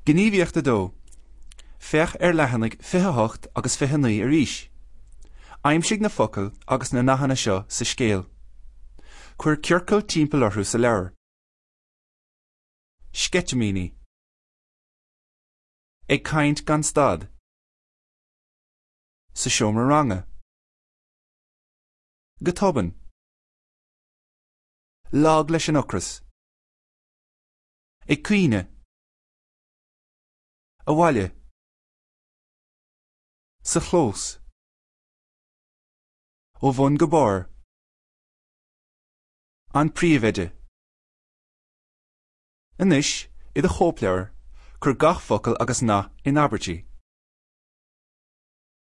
Gníomhaíochta dó. Fech leithanach 28 agus 29 arís. Aimsigh na focail agus na nachanna seo sa scéal. Cuir ciorcail timpeall orthu sa leabhar. Sceitmíní. Ag caint gan stad. Sa seomra ranga. Go tobann. Lag leis an ocras. Ag cuine. A bhaile. Sa chlós. Ó bhun go bár. An príomhide. Anois, iad a chópleabhar, chur gach focail agus na in Abertí.